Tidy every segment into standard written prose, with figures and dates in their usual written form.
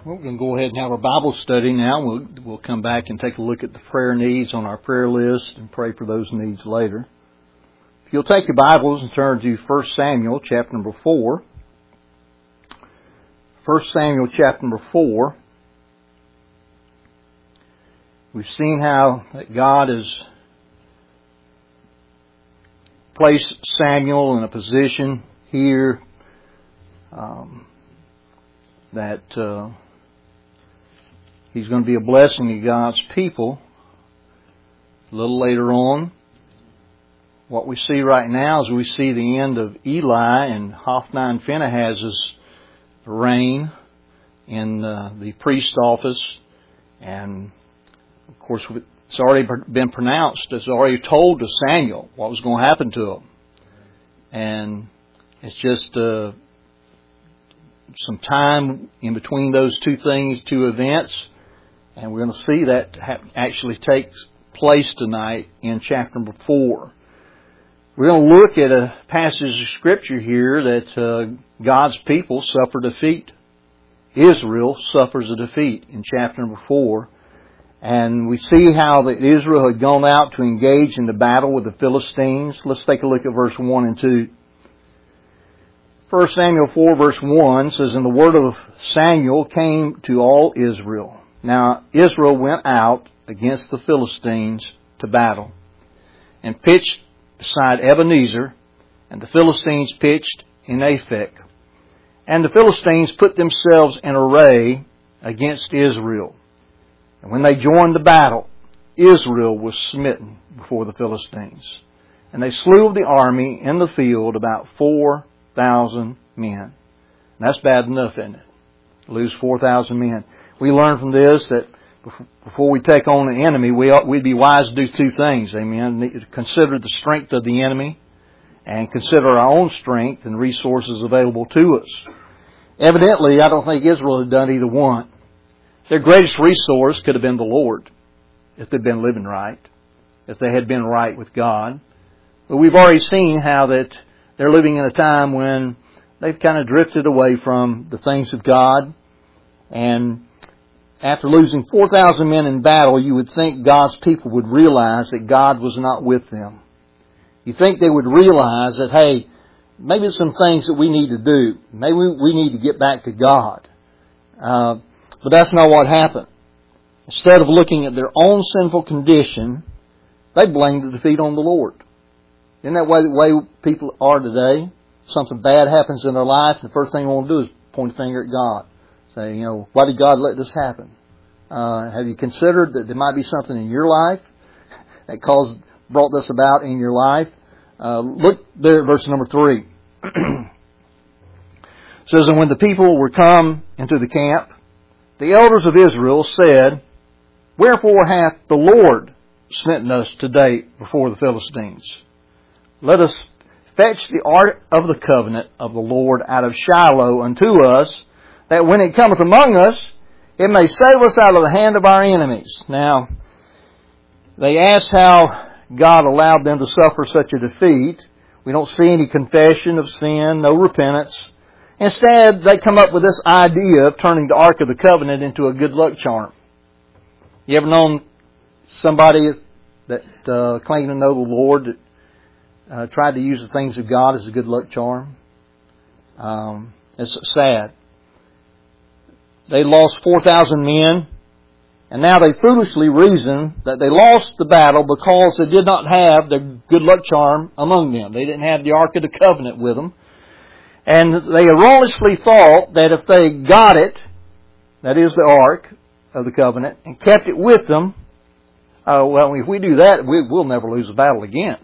Well, we're going to go ahead and have our Bible study now. We'll come back and take a look at the prayer needs on our prayer list and pray for those needs later. If you'll take your Bibles and turn to 1 Samuel chapter number 4. 1 Samuel chapter number 4. We've seen how that God has placed Samuel in a position here that he's going to be a blessing to God's people. A little later on, what we see right now is we see the end of Eli and Hophni and Phinehas's reign in the priest office. And, of course, it's already been pronounced. It's already told to Samuel what was going to happen to him. And it's just some time in between those two events. And we're going to see that actually takes place tonight in chapter number 4. We're going to look at a passage of Scripture here that God's people suffer defeat. Israel suffers a defeat in chapter number 4. And we see how that Israel had gone out to engage in the battle with the Philistines. Let's take a look at verse 1 and 2. 1 Samuel 4 verse 1 says, "And the word of Samuel came to all Israel. Now Israel went out against the Philistines to battle, and pitched beside Ebenezer, and the Philistines pitched in Aphek. And the Philistines put themselves in array against Israel. And when they joined the battle, Israel was smitten before the Philistines. And they slew of the army in the field about 4,000 men." And that's bad enough, isn't it? Lose 4,000 men. We learn from this that before we take on the enemy, we'd be wise to do two things. Amen. Consider the strength of the enemy and consider our own strength and resources available to us. Evidently, I don't think Israel had done either one. Their greatest resource could have been the Lord if they'd been living right, if they had been right with God. But we've already seen how that they're living in a time when they've kind of drifted away from the things of God. And after losing 4,000 men in battle, you would think God's people would realize that God was not with them. You think they would realize that, hey, maybe there's some things that we need to do. Maybe we need to get back to God. But that's not what happened. Instead of looking at their own sinful condition, they blamed the defeat on the Lord. Isn't that the way people are today? Something bad happens in their life, and the first thing they want to do is point a finger at God. Say, why did God let this happen? Have you considered that there might be something in your life that brought this about in your life? Look there at verse number 3. It says, "And when the people were come into the camp, the elders of Israel said, Wherefore hath the Lord smitten us today before the Philistines? Let us fetch the ark of the covenant of the Lord out of Shiloh unto us, that when it cometh among us, it may save us out of the hand of our enemies." Now, they asked how God allowed them to suffer such a defeat. We don't see any confession of sin, no repentance. Instead, they come up with this idea of turning the Ark of the Covenant into a good luck charm. You ever known somebody that claimed to know the Lord that tried to use the things of God as a good luck charm? It's sad. They lost 4,000 men, and now they foolishly reason that they lost the battle because they did not have the good luck charm among them. They didn't have the Ark of the Covenant with them. And they erroneously thought that if they got it, that is the Ark of the Covenant, and kept it with them, well, if we do that, we'll never lose a battle again.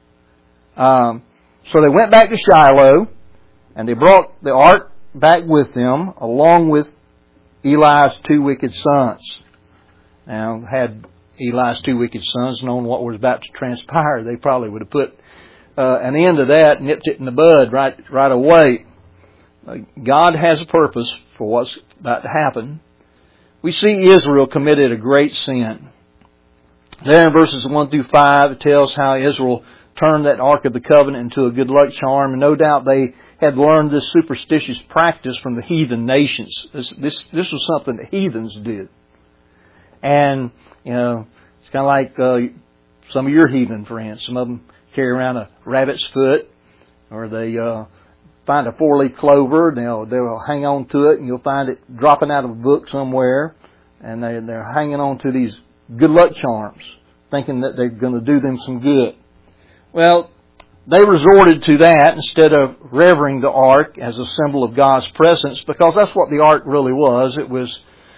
So they went back to Shiloh, and they brought the Ark back with them, along with Eli's 2 wicked sons. Now, had Eli's 2 wicked sons known what was about to transpire, they probably would have put an end to that, nipped it in the bud right away. God has a purpose for what's about to happen. We see Israel committed a great sin. There in verses 1 through 5, it tells how Israel turned that Ark of the Covenant into a good luck charm. And no doubt they had learned this superstitious practice from the heathen nations. This was something that heathens did. And, it's kind of like some of your heathen friends. Some of them carry around a rabbit's foot, or they find a 4-leaf clover, and they'll hang on to it, and you'll find it dropping out of a book somewhere, and they're hanging on to these good luck charms, thinking that they're going to do them some good. Well, they resorted to that instead of revering the ark as a symbol of God's presence, because that's what the ark really was. It was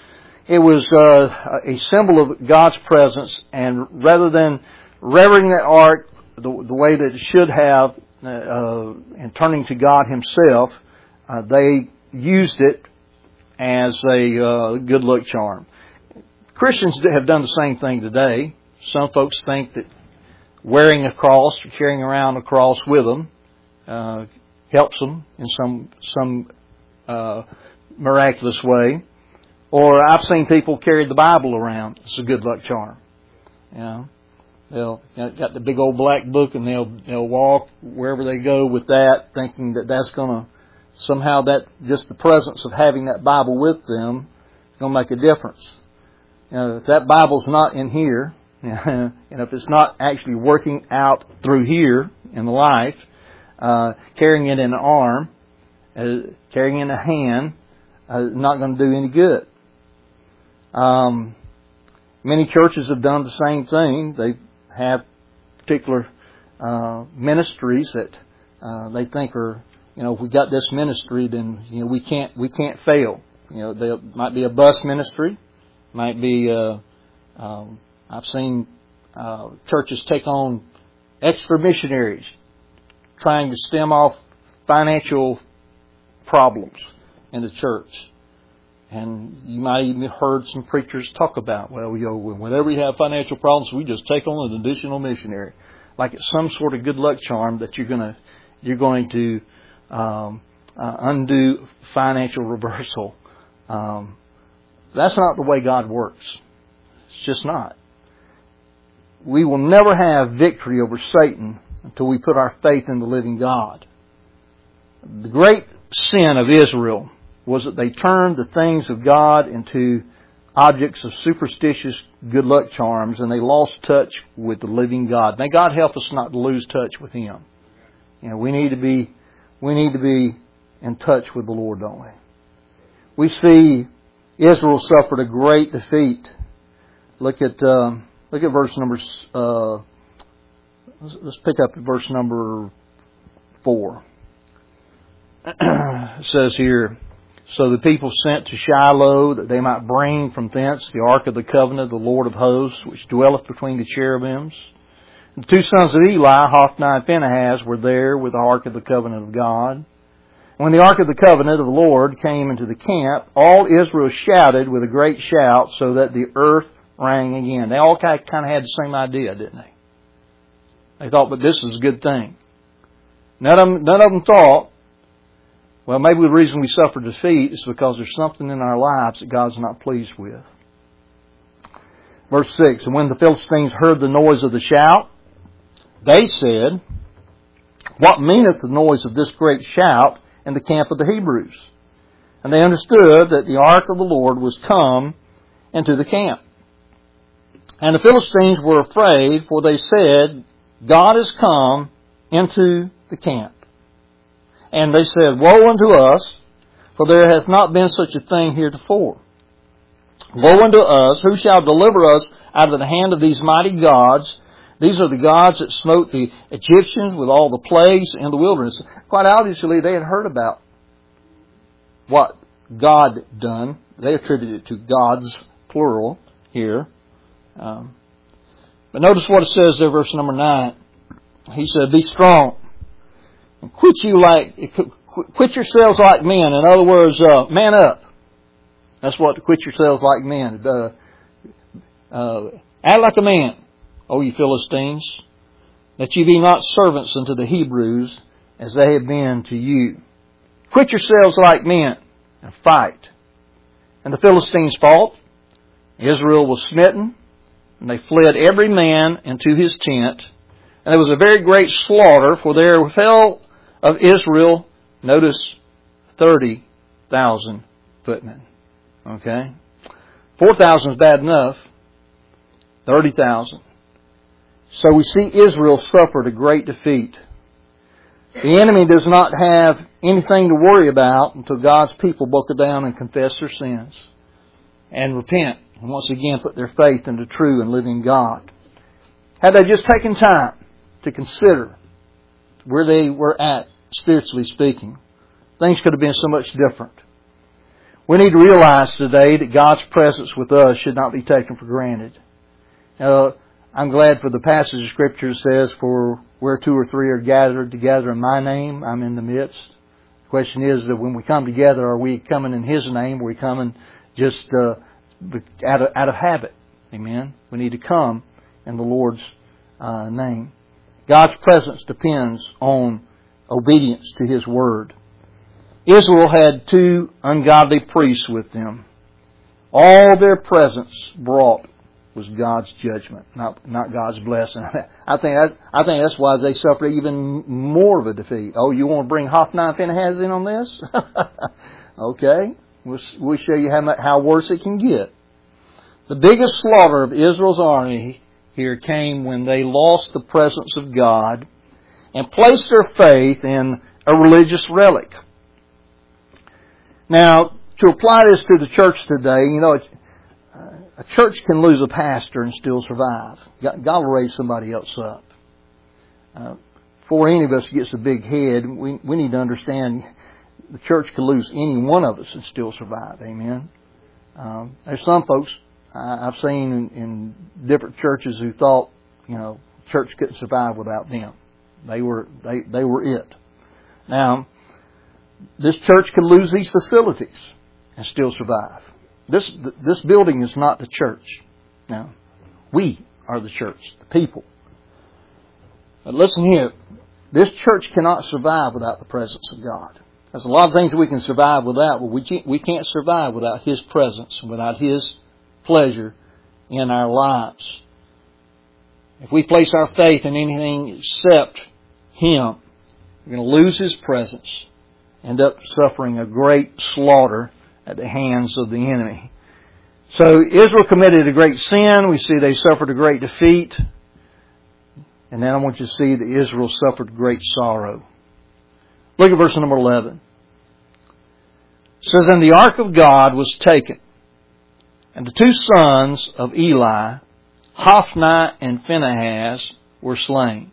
a symbol of God's presence, and rather than revering that ark the way that it should have, and turning to God Himself, they used it as a good luck charm. Christians have done the same thing today. Some folks think that wearing a cross or carrying around a cross with them helps them in some miraculous way. Or I've seen people carry the Bible around. It's a good luck charm. They'll got the big old black book, and they'll walk wherever they go with that, thinking that that's going to somehow, that just the presence of having that Bible with them is going to make a difference. If that Bible's not in here, and if it's not actually working out through here in life, carrying it in an arm, carrying it in a hand, not going to do any good. Many churches have done the same thing. They have particular ministries that they think are, if we got this ministry, then we can't fail. There might be a bus ministry, might be. I've seen churches take on extra missionaries, trying to stem off financial problems in the church. And you might even have heard some preachers talk about, whenever we have financial problems, we just take on an additional missionary, like it's some sort of good luck charm that you're going to undo financial reversal. That's not the way God works. It's just not. We will never have victory over Satan until we put our faith in the living God. The great sin of Israel was that they turned the things of God into objects of superstitious good luck charms, and they lost touch with the living God. May God help us not to lose touch with Him. We need to be in touch with the Lord, don't we? We see Israel suffered a great defeat. Look at verse number. Let's pick up at verse number 4. It says here, "So the people sent to Shiloh, that they might bring from thence the ark of the covenant of the Lord of hosts, which dwelleth between the cherubims. And the 2 sons of Eli, Hophni and Phinehas, were there with the ark of the covenant of God. When the ark of the covenant of the Lord came into the camp, all Israel shouted with a great shout, so that the earth rang again." They all kind of had the same idea, didn't they? They thought, but this is a good thing. None of them thought, well, maybe the reason we suffer defeat is because there's something in our lives that God's not pleased with. Verse 6, "And when the Philistines heard the noise of the shout, they said, What meaneth the noise of this great shout in the camp of the Hebrews? And they understood that the ark of the Lord was come into the camp. And the Philistines were afraid, for they said, God is come into the camp. And they said, Woe unto us, for there hath not been such a thing heretofore. Woe unto us, who shall deliver us out of the hand of these mighty gods? These are the gods that smote the Egyptians with all the plagues in the wilderness." Quite obviously, they had heard about what God had done. They attributed it to gods, plural, here. But notice what it says there, verse number 9. He said, "Be strong, and quit yourselves like men." In other words, man up. That's what quit yourselves like men. Act like a man, O ye Philistines, that ye be not servants unto the Hebrews, as they have been to you. Quit yourselves like men, and fight. And the Philistines fought. Israel was smitten, and they fled every man into his tent. And there was a very great slaughter, for there fell of Israel, notice, 30,000 footmen. Okay? 4,000 is bad enough. 30,000. So we see Israel suffered a great defeat. The enemy does not have anything to worry about until God's people buckle down and confess their sins and repent and once again put their faith in the true and living God. Had they just taken time to consider where they were at, spiritually speaking, things could have been so much different. We need to realize today that God's presence with us should not be taken for granted. I'm glad for the passage of Scripture that says, for where 2 or 3 are gathered together in my name, I'm in the midst. The question is that when we come together, are we coming in His name? Or are we coming just out of habit? Amen. We need to come in the Lord's name. God's presence depends on obedience to His Word. Israel had 2 ungodly priests with them. All their presence brought was God's judgment, not God's blessing. I think that's why they suffered even more of a defeat. Oh, you want to bring Hophni and Phinehas in on this? Okay, we'll show you how worse it can get. The biggest slaughter of Israel's army here came when they lost the presence of God and placed their faith in a religious relic. Now, to apply this to the church today, a church can lose a pastor and still survive. God will raise somebody else up. Before any of us gets a big head, we need to understand the church can lose any one of us and still survive. Amen. There's some folks I've seen in different churches who thought, church couldn't survive without them. They were it. Now, this church can lose these facilities and still survive. This building is not the church. Now, we are the church, the people. But listen here, this church cannot survive without the presence of God. There's a lot of things that we can survive without, but we can't survive without His presence and without His pleasure in our lives. If we place our faith in anything except Him, we're going to lose His presence, end up suffering a great slaughter at the hands of the enemy. So Israel committed a great sin. We see they suffered a great defeat. And then I want you to see that Israel suffered great sorrow. Look at verse number 11. It says, and the ark of God was taken, and the 2 sons of Eli, Hophni and Phinehas, were slain.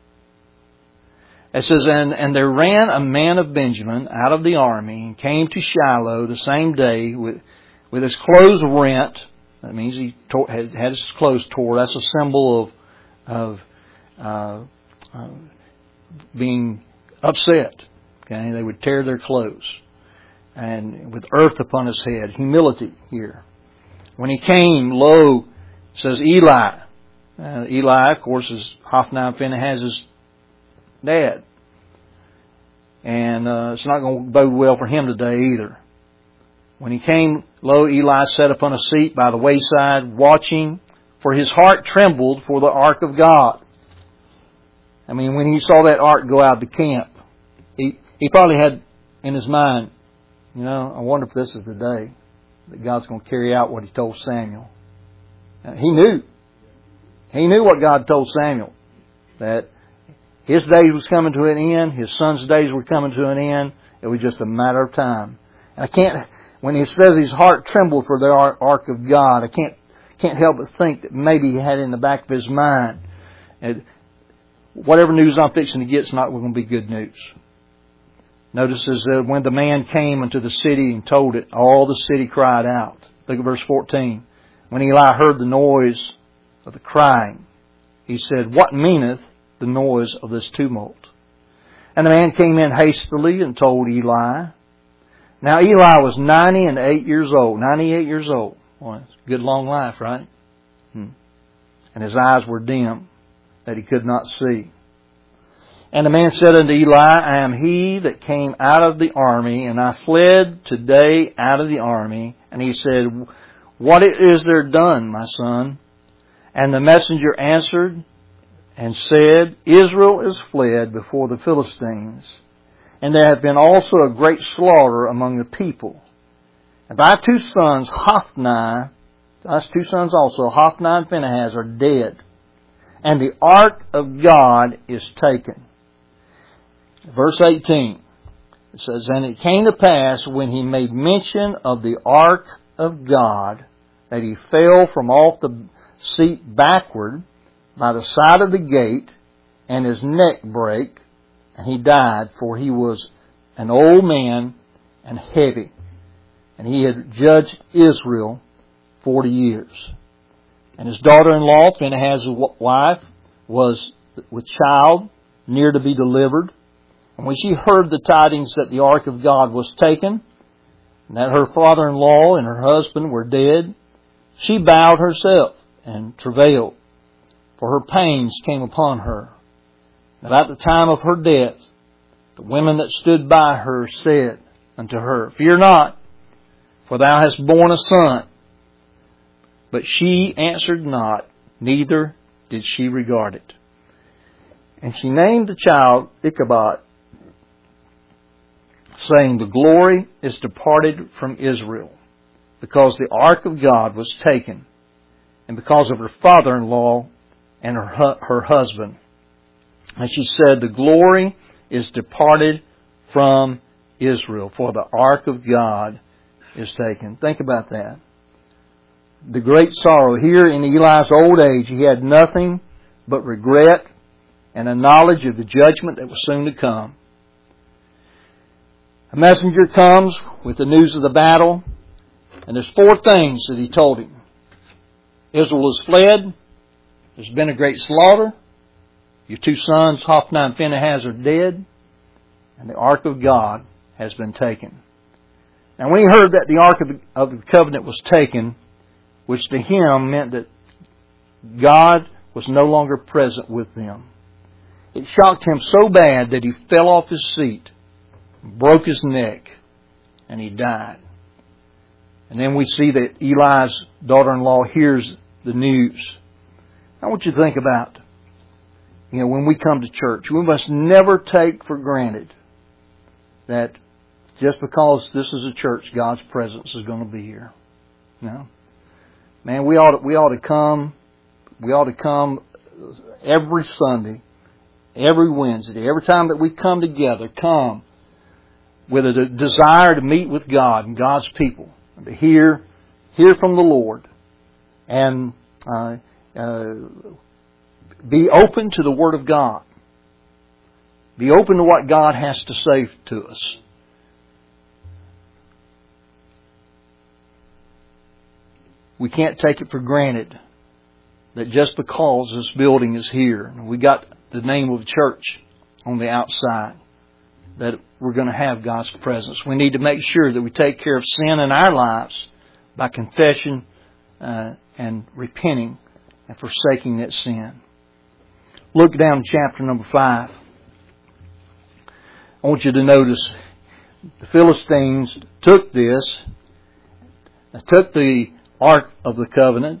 It says, and there ran a man of Benjamin out of the army and came to Shiloh the same day with his clothes rent. That means he had his clothes tore. That's a symbol of being upset. Okay, they would tear their clothes, and with earth upon his head. Humility here. When he came, lo, says Eli. Eli, of course, is Hophni and Phinehas' dad. And it's not going to bode well for him today either. When he came, lo, Eli sat upon a seat by the wayside, watching, for his heart trembled for the ark of God. I mean, when he saw that ark go out of the camp, he probably had in his mind, I wonder if this is the day that God's going to carry out what He told Samuel. He knew. He knew what God told Samuel, that his days was coming to an end. His son's days were coming to an end. It was just a matter of time. And when he says his heart trembled for the ark of God, I can't help but think that maybe he had in the back of his mind, whatever news I'm fixing to get is not going to be good news. Notice that when the man came into the city and told it, all the city cried out. Look at verse 14. When Eli heard the noise of the crying, he said, what meaneth the noise of this tumult? And the man came in hastily and told Eli. Now Eli was 98 years old. 98 years old. Well, it's a good long life, right? And his eyes were dim, that he could not see. And the man said unto Eli, I am he that came out of the army, and I fled today out of the army. And he said, what is there done, my son? And the messenger answered and said, Israel is fled before the Philistines, and there hath been also a great slaughter among the people. And thy two sons, Hophni, thy two sons also, Hophni and Phinehas, are dead, and the ark of God is taken. Verse 18, it says, And it came to pass, when he made mention of the ark of God, that he fell from off the seat backward by the side of the gate, and his neck brake, and he died, for he was an old man and heavy, and he had judged Israel 40 years. And his daughter-in-law, Phinehas' wife, was with child, near to be delivered. And when she heard the tidings that the ark of God was taken, and that her father-in-law and her husband were dead, she bowed herself and travailed, for her pains came upon her. And at the time of her death, the women that stood by her said unto her, Fear not, for thou hast borne a son. But she answered not, neither did she regard it. And she named the child Ichabod, saying, The glory is departed from Israel, because the ark of God was taken, and because of her father-in-law and her husband. And she said, The glory is departed from Israel, for the ark of God is taken. Think about that. The great sorrow. Here in Eli's old age, he had nothing but regret and a knowledge of the judgment that was soon to come. A messenger comes with the news of the battle, and there's 4 things that he told him. Israel has fled. There's been a great slaughter. Your 2 sons, Hophni and Phinehas, are dead. And the ark of God has been taken. Now when he heard that the ark of the covenant was taken, which to him meant that God was no longer present with them, it shocked him so bad that he fell off his seat, broke his neck, and he died. And then we see that Eli's daughter-in-law hears the news. I want you to think about, when we come to church, we must never take for granted that just because this is a church, God's presence is going to be here. No. Man, we ought to come every Sunday, every Wednesday, every time that we come together, come with a desire to meet with God and God's people, and to hear from the Lord, and be open to the Word of God. Be open to what God has to say to us. We can't take it for granted that just because this building is here, and we got the name of the church on the outside, that we're going to have God's presence. We need to make sure that we take care of sin in our lives by confession and repenting and forsaking that sin. Look down in chapter number 5. I want you to notice the Philistines took the Ark of the Covenant,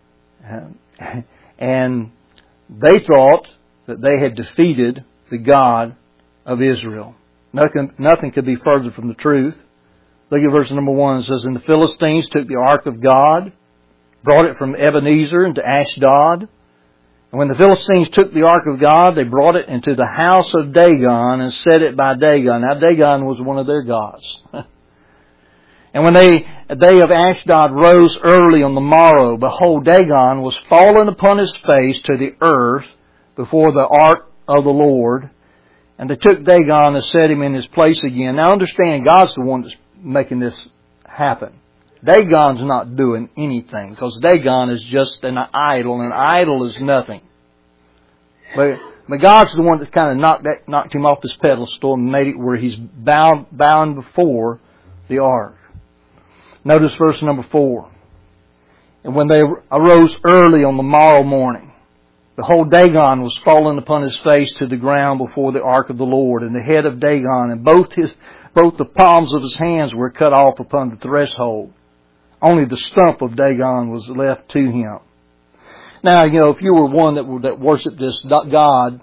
and they thought that they had defeated the God of Israel. Nothing could be further from the truth. Look at verse number 1. It says, And the Philistines took the Ark of God, brought it from Ebenezer into Ashdod. And when the Philistines took the Ark of God, they brought it into the house of Dagon and set it by Dagon. Now Dagon was one of their gods. And when they of Ashdod rose early on the morrow, behold, Dagon was fallen upon his face to the earth before the ark of the Lord. And they took Dagon and set him in his place again. Now understand, God's the one that's making this happen. Dagon's not doing anything, because Dagon is just an idol, and an idol is nothing. But God's the one that kind of knocked him off his pedestal and made it where he's bound before the ark. Notice verse number 4. And when they arose early on the morrow morning, behold, Dagon was fallen upon his face to the ground before the ark of the Lord, and the head of Dagon and both the palms of his hands were cut off upon the threshold. Only the stump of Dagon was left to him. Now, if you were one that worshiped this God,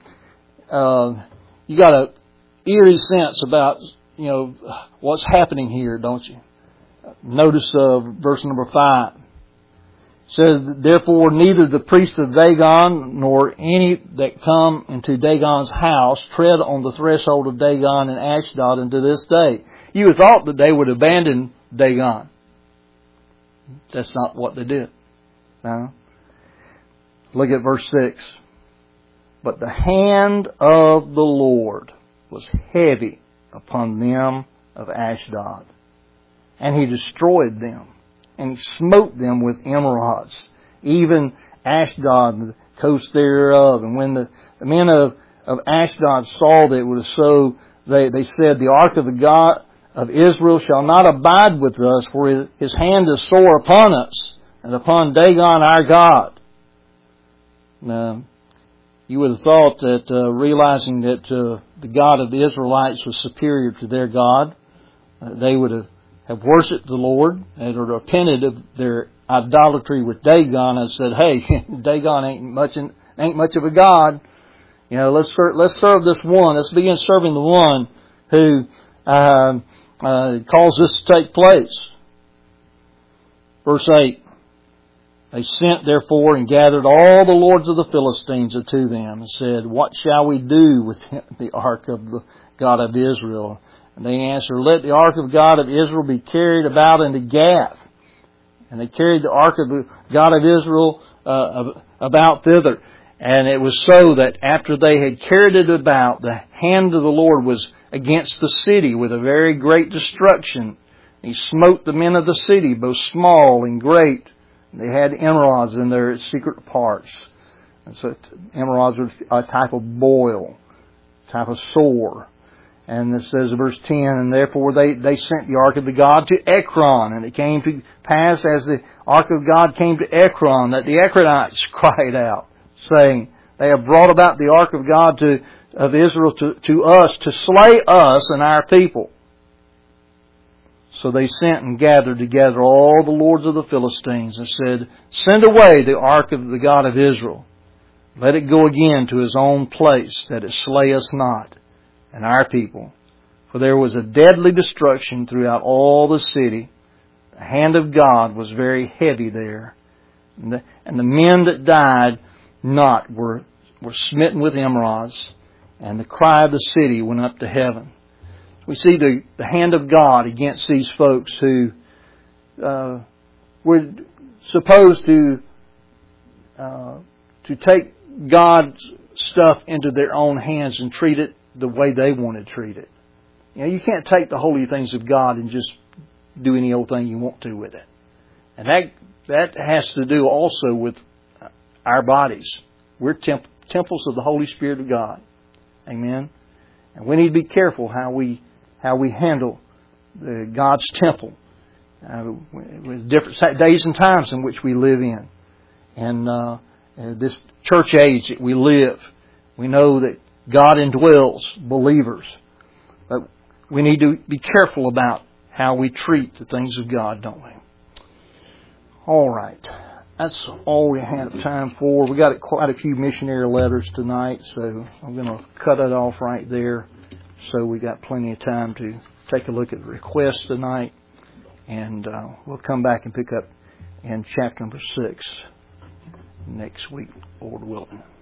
you got a eerie sense about, what's happening here, don't you? Notice verse number 5. It says, therefore neither the priest of Dagon nor any that come into Dagon's house tread on the threshold of Dagon and Ashdod unto this day. You would have thought that they would abandon Dagon. That's not what they did. No. Look at verse 6. But the hand of the Lord was heavy upon them of Ashdod, and He destroyed them, and He smote them with emerods, even Ashdod and the coast thereof. And when the men of Ashdod saw that it was so, they said, the ark of the God of Israel shall not abide with us, for His hand is sore upon us, and upon Dagon our God. Now, you would have thought that realizing that the God of the Israelites was superior to their God, they would have worshipped the Lord and repented of their idolatry with Dagon and said, "Hey, Dagon ain't much of a God. Let's serve this one. Let's begin serving the one who caused this to take place." Verse 8. They sent therefore and gathered all the lords of the Philistines unto them and said, what shall we do with the ark of the God of Israel? And they answered, let the ark of God of Israel be carried about into Gath. And they carried the ark of the God of Israel about thither. And it was so that after they had carried it about, the hand of the Lord was against the city with a very great destruction. He smote the men of the city, both small and great. They had emerods in their secret parts. And so emerods are a type of boil, type of sore. And it says in verse 10, and therefore they sent the ark of the God to Ekron. And it came to pass as the ark of God came to Ekron that the Ekronites cried out, saying, they have brought about the ark of God of Israel to us to slay us and our people. So they sent and gathered together all the lords of the Philistines and said, send away the ark of the God of Israel. Let it go again to his own place, that it slay us not and our people. For there was a deadly destruction throughout all the city. The hand of God was very heavy there. And the men that died not were smitten with emerods. And the cry of the city went up to heaven. We see the hand of God against these folks who were supposed to take God's stuff into their own hands and treat it the way they want to treat it. You can't take the holy things of God and just do any old thing you want to with it. And that has to do also with our bodies. We're temples of the Holy Spirit of God. Amen. And we need to be careful how we handle God's temple with different days and times in which we live in. And this church age that we live, we know that God indwells believers. But we need to be careful about how we treat the things of God, don't we? All right. That's all we have time for. We got quite a few missionary letters tonight, so I'm going to cut it off right there. So we got plenty of time to take a look at the requests tonight. And we'll come back and pick up in chapter number 6 next week, Lord willing.